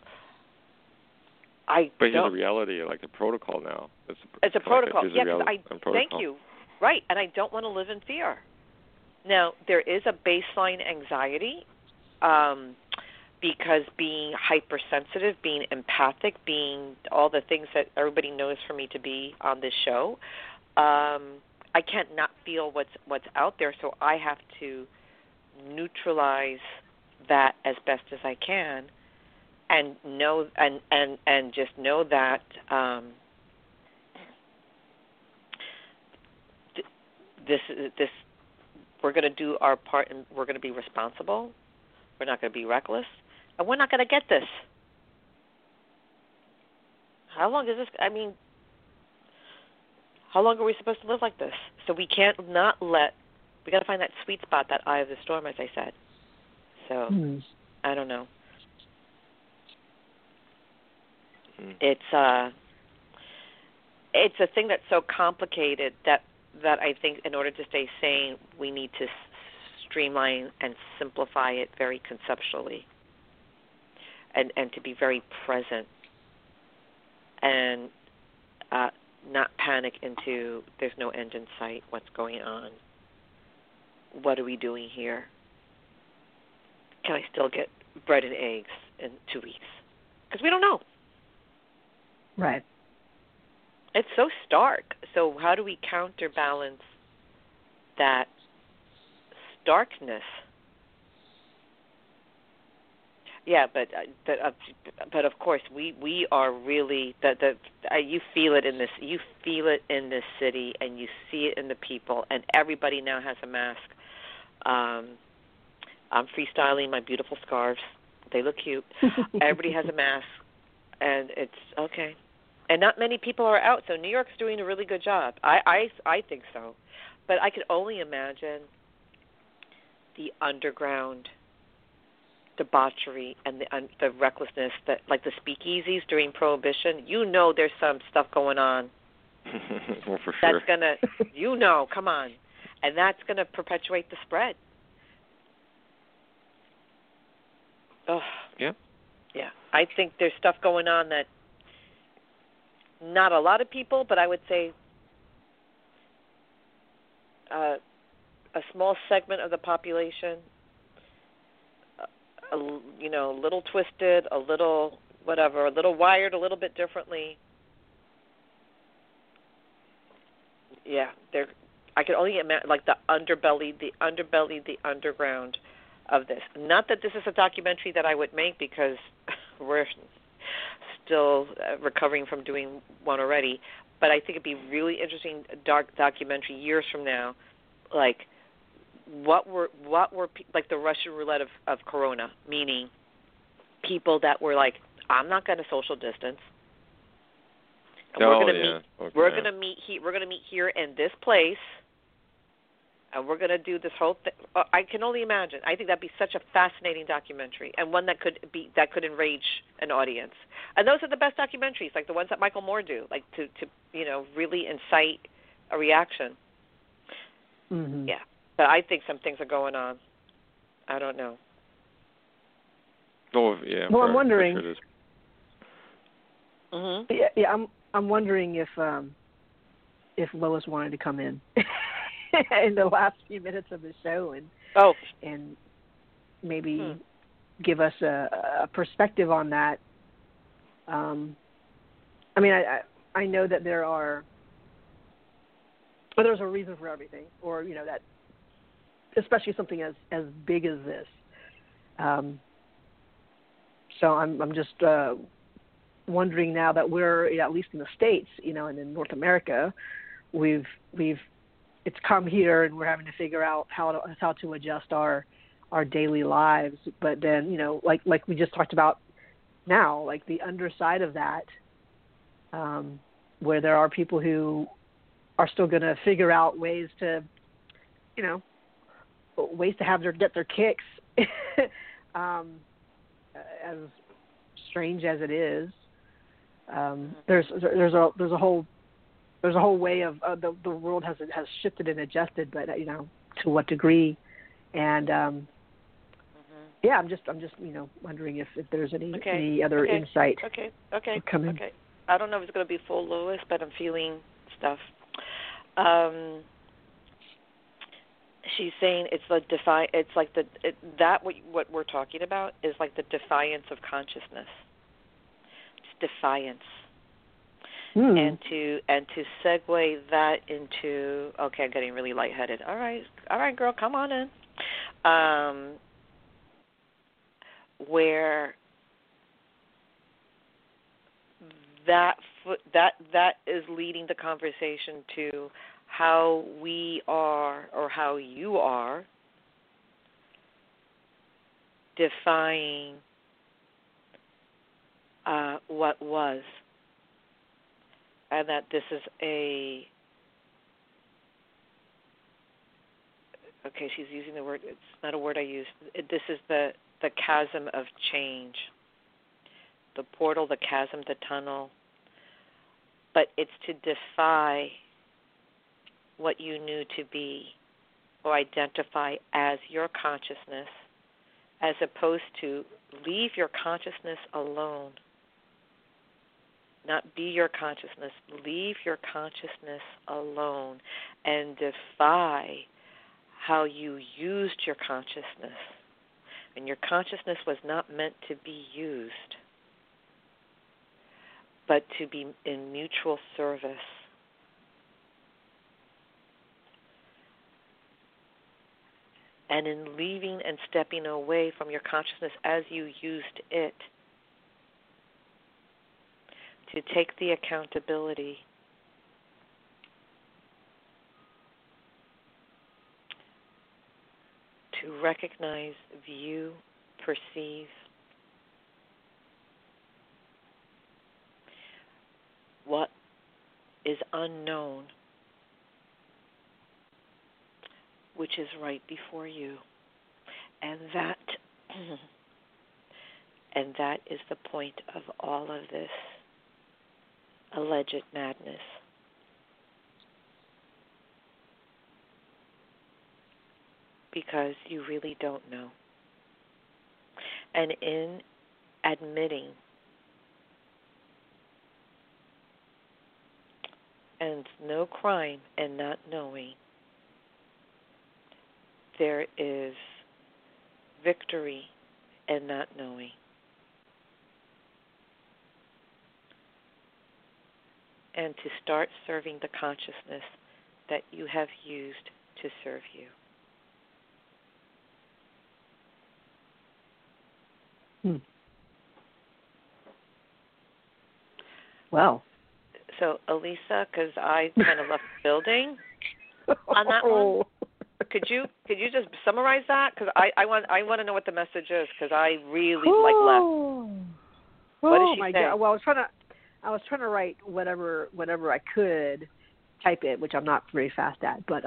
Speaker 3: But here's the reality, like the protocol now.
Speaker 2: It's a protocol.
Speaker 3: Yeah,
Speaker 2: thank you. Right, and I don't want to live in fear. Now, there is a baseline anxiety because being hypersensitive, being empathic, being all the things that everybody knows for me to be on this show, I can't not feel what's out there, so I have to neutralize that as best as I can, and know and just know that this we're going to do our part, and we're going to be responsible. We're not going to be reckless, and we're not going to get this. How long is this? I mean, how long are we supposed to live like this? So we can't not let. We got to find that sweet spot, that eye of the storm, as I said. So I don't know. It's a thing that's so complicated that I think in order to stay sane, we need to streamline and simplify it very conceptually, and to be very present, and not panic into there's no end in sight. What's going on? What are we doing here? Can I still get bread and eggs in 2 weeks? Because we don't know.
Speaker 1: Right.
Speaker 2: It's so stark. So how do we counterbalance that starkness? Yeah, but of course we are really you feel it in this. You feel it in this city, and you see it in the people, and everybody now has a mask. I'm freestyling my beautiful scarves, They look cute. Everybody has a mask, and it's okay. And not many people are out, so New York's doing a really good job. I think so. But I could only imagine the underground debauchery and the recklessness, that like the speakeasies during Prohibition. You know there's some stuff going on.
Speaker 3: Well, for sure.
Speaker 2: That's going to, come on. And that's going to perpetuate the spread. Oh.
Speaker 3: Yeah.
Speaker 2: Yeah. I think there's stuff going on that not a lot of people, but I would say a small segment of the population, a little twisted, a little whatever, a little wired a little bit differently. Yeah, I could only imagine, like the underbelly, the underground of this. Not that this is a documentary that I would make, because we're still recovering from doing one already. But I think it'd be really interesting, dark documentary years from now, like what were like the Russian roulette of Corona, meaning people that were like, I'm not going to social distance. And we're going to meet. Okay. We're going to meet here. We're going to meet here in this place, and we're going to do this whole thing. I can only imagine. I think that'd be such a fascinating documentary, and one that could enrage an audience. And those are the best documentaries, like the ones that Michael Moore do, like to really incite a reaction.
Speaker 1: Mm-hmm.
Speaker 2: Yeah, but I think some things are going on. I don't know.
Speaker 3: Oh yeah.
Speaker 1: Well, I'm wondering.
Speaker 3: Sure
Speaker 2: mm-hmm.
Speaker 1: Yeah. I'm wondering if Lois wanted to come in in the last few minutes of the show and maybe give us a perspective on that. I mean, I know that there's a reason for everything, or that, especially something as big as this. So I'm just wondering now that we're, at least in the States, and in North America, it's come here, and we're having to figure out how to adjust our daily lives. But then, like we just talked about now, like the underside of that, where there are people who are still going to figure out ways to get their kicks, as strange as it is. There's a whole way of the world has shifted and adjusted, but to what degree? And I'm just wondering if there's any other insight.
Speaker 2: Okay. I don't know if it's going to be full Lois, but I'm feeling stuff. She's saying it's what we're talking about is like the defiance of consciousness. Defiance, and to segue that into, okay, I'm getting really lightheaded. All right, girl, come on in. Where that is leading the conversation to how we are, or how you are, defying what was, and that this is she's using the word, it's not a word I use. This is the chasm of change, the portal, the chasm, the tunnel, but it's to defy what you knew to be or identify as your consciousness, as opposed to leave your consciousness alone. Not be your consciousness. Leave your consciousness alone and defy how you used your consciousness. And your consciousness was not meant to be used, but to be in mutual service. And in leaving and stepping away from your consciousness as you used it, to take the accountability, to recognize, view, perceive, is unknown, which is right before you. And that is the point of all of this alleged madness. Because you really don't know. And in admitting and no crime in not knowing, there is victory in not knowing. And to start serving the consciousness that you have used to serve you.
Speaker 1: Well.
Speaker 2: So, Elisa, because I kind of left the building on that one, could you just summarize that? Because I want to know what the message is, because I really left. What did she say?
Speaker 1: God! Well, I was trying to write whatever I could, type it, which I'm not very fast at. But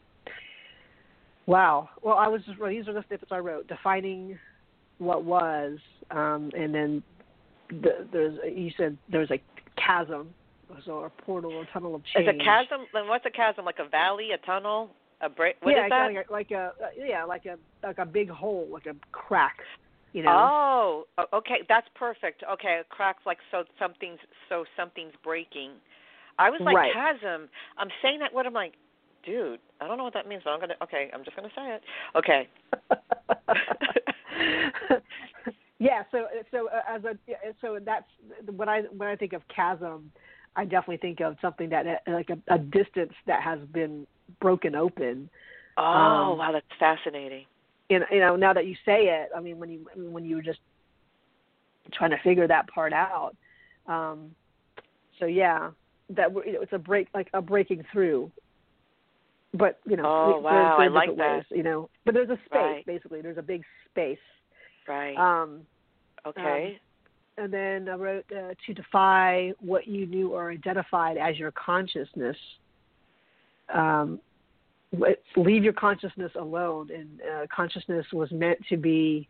Speaker 1: wow. Well, these are the snippets I wrote, defining what was, and then you said there's a chasm, so a portal, a tunnel of change.
Speaker 2: Is a chasm? Then what's a chasm? Like a valley, a tunnel, a break? What is that?
Speaker 1: Like a big hole, like a crack. You know?
Speaker 2: Oh, okay, that's perfect. Okay, a crack's like something's breaking. I was like, right. Chasm. I'm saying that word. I'm like, dude, I don't know what that means, but I'm just gonna say it. Okay.
Speaker 1: Yeah. So that's when I think of chasm, I definitely think of something that like a distance that has been broken open.
Speaker 2: Oh, wow, that's fascinating.
Speaker 1: Now that you say it, I mean, when you were just trying to figure that part out. So yeah, that it's a breaking through. But
Speaker 2: oh wow,
Speaker 1: there's
Speaker 2: I like that.
Speaker 1: Ways, but there's a space
Speaker 2: right.
Speaker 1: Basically. There's a big space.
Speaker 2: Right. Okay.
Speaker 1: And then I wrote to defy what you knew or identified as your consciousness. Leave your consciousness alone, and consciousness was meant to be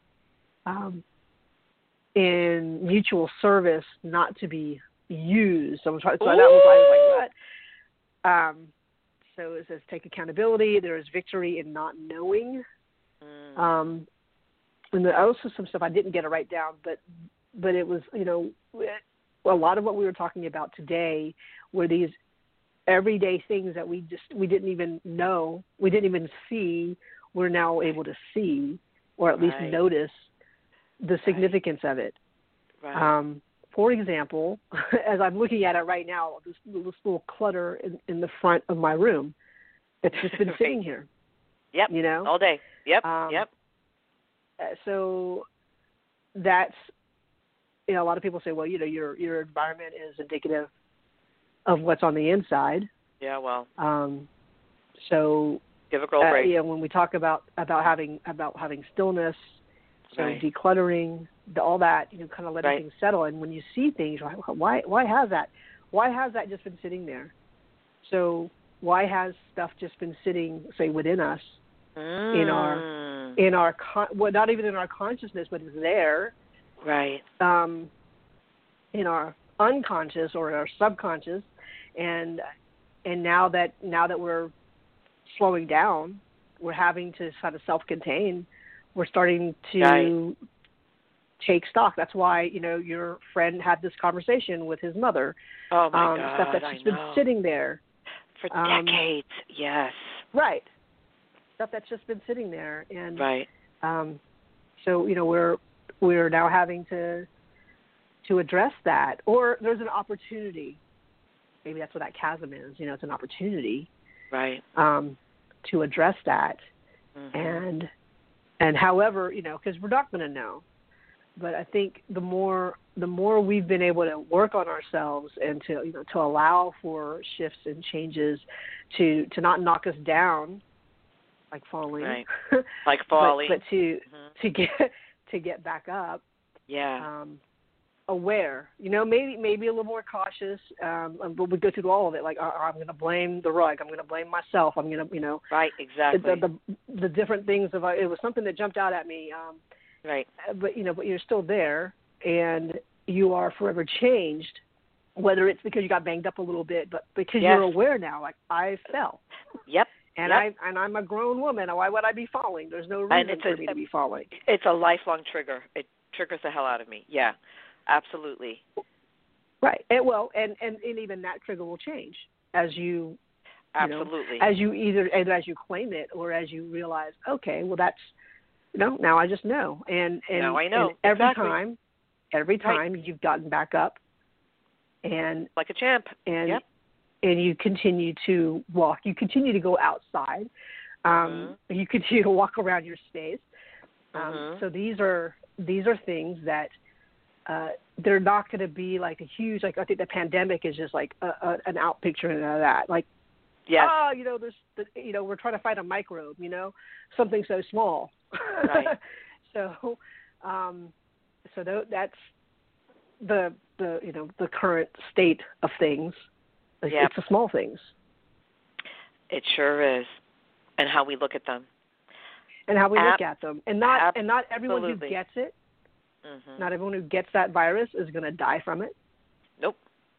Speaker 1: in mutual service, not to be used. So that was why I was like, what? So it says take accountability. There is victory in not knowing. And there also some stuff I didn't get to write down, but it was, a lot of what we were talking about today were these everyday things that we didn't even know, we didn't even see, we're now able to see, or at least notice the significance of it.
Speaker 2: Right.
Speaker 1: For example, as I'm looking at it right now, this little clutter in the front of my room, it's just been sitting here.
Speaker 2: Yep. All day. Yep. Yep.
Speaker 1: So that's, a lot of people say, well, your environment is indicative of what's on the inside.
Speaker 2: Yeah, well.
Speaker 1: So
Speaker 2: give a girl a break.
Speaker 1: When we talk about having stillness, so decluttering, all that, kind of letting things settle. And when you see things, why has that just been sitting there? So why has stuff just been sitting, say, within us, in our not even in our consciousness, but it's there.
Speaker 2: Right.
Speaker 1: In our unconscious or our subconscious, and now that we're slowing down, we're having to sort of self-contain. We're starting to take stock. That's why your friend had this conversation with his mother.
Speaker 2: Oh my God!
Speaker 1: Stuff that's just been sitting there
Speaker 2: for decades. Yes.
Speaker 1: Right. Stuff that's just been sitting there, and
Speaker 2: right.
Speaker 1: So we're now having to address that, or there's an opportunity. Maybe that's what that chasm is. It's an opportunity,
Speaker 2: right?
Speaker 1: To address that, and however, because we're not going to know. But I think the more we've been able to work on ourselves and to allow for shifts and changes, to not knock us down, like falling,
Speaker 2: right. Like falling,
Speaker 1: but to get back up.
Speaker 2: Yeah.
Speaker 1: aware, maybe a little more cautious, but we go through all of it. Like, I'm going to blame the rug. I'm going to blame myself. I'm going to,
Speaker 2: Right, exactly.
Speaker 1: The different things it was something that jumped out at me.
Speaker 2: Right.
Speaker 1: But you're still there, and you are forever changed. Whether it's because you got banged up a little bit, but because you're aware now. Like, I fell.
Speaker 2: Yep.
Speaker 1: And I'm a grown woman. Why would I be falling? There's no reason for me to be falling.
Speaker 2: It's a lifelong trigger. It triggers the hell out of me. Yeah. Absolutely.
Speaker 1: Right. And even that trigger will change as you
Speaker 2: absolutely
Speaker 1: as you claim it, or as you realize, okay, well, that's now I just know. And
Speaker 2: now I know.
Speaker 1: And
Speaker 2: exactly.
Speaker 1: every time you've gotten back up, and
Speaker 2: like a champ.
Speaker 1: And and you continue to walk. You continue to go outside. You continue to walk around your space. So these are things that. They're not going to be like a huge, like, I think the pandemic is just like an out picture of that. Like, we're trying to fight a microbe, something so small.
Speaker 2: Right.
Speaker 1: So that's the current state of things. It's the small things.
Speaker 2: It sure is. And how we look at them.
Speaker 1: And how we look at them. And not everyone who
Speaker 2: Absolutely.
Speaker 1: gets it. Not everyone who gets that virus is going to die from it.
Speaker 2: Nope.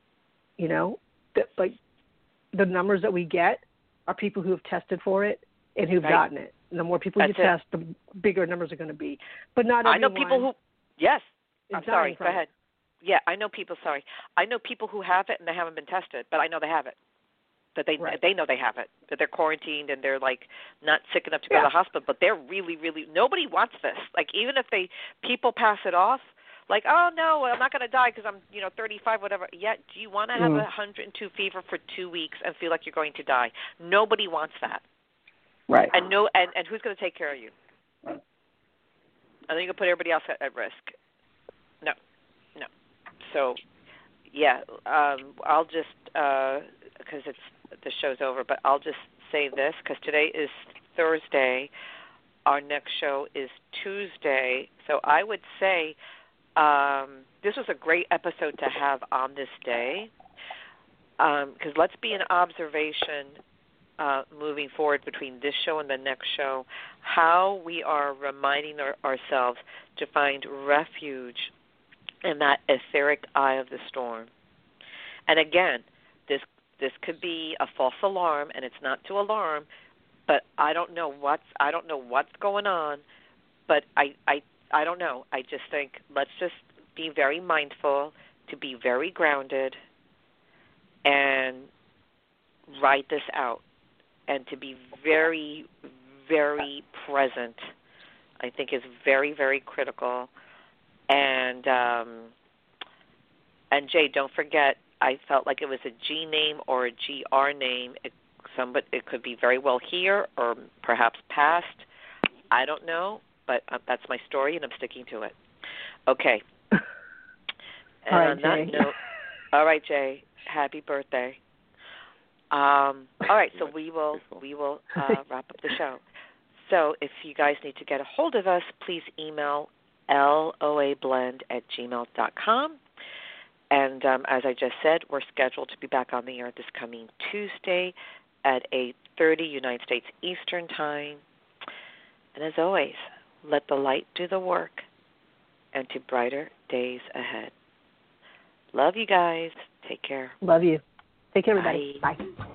Speaker 1: Like the numbers that we get are people who have tested for it and who've gotten it. And the more people you test, the bigger numbers are going to be. But not everyone.
Speaker 2: I know people who. Yes. I'm sorry. Go ahead.
Speaker 1: Yeah,
Speaker 2: I know people. Sorry, I know people who have it and they haven't been tested, but I know they have it. That they know they have it. That they're quarantined and they're like not sick enough to go to the hospital, but they're really, really. Nobody wants this. Like, even if people pass it off, like, oh no, I'm not going to die because I'm 35, whatever. Yet, do you want to have 102 fever for 2 weeks and feel like you're going to die? Nobody wants that.
Speaker 1: Right.
Speaker 2: And and who's going to take care of you? And then you're going to put everybody else at risk. No. So, yeah, I'll just because the show's over, but I'll just say this because today is Thursday. Our next show is Tuesday. So I would say this was a great episode to have on this day because let's be an observation moving forward between this show and the next show, how we are reminding ourselves to find refuge in that etheric eye of the storm. And again, this could be a false alarm, and it's not to alarm, but I don't know what's going on, but I don't know. I just think let's just be very mindful, to be very grounded, and write this out, and to be very, very present, I think is very, very critical. And Jay, don't forget, I felt like it was a G name or a GR name. It could be very well here or perhaps past. I don't know, but that's my story, and I'm sticking to it. Okay. And
Speaker 1: all right,
Speaker 2: on that note, all right, Jay, happy birthday. All right, so we will wrap up the show. So if you guys need to get a hold of us, please email loablend@gmail.com. And as I just said, we're scheduled to be back on the air this coming Tuesday at 8:30 United States Eastern Time. And as always, let the light do the work and to brighter days ahead. Love you guys. Take care.
Speaker 1: Love you. Take care, everybody. Bye.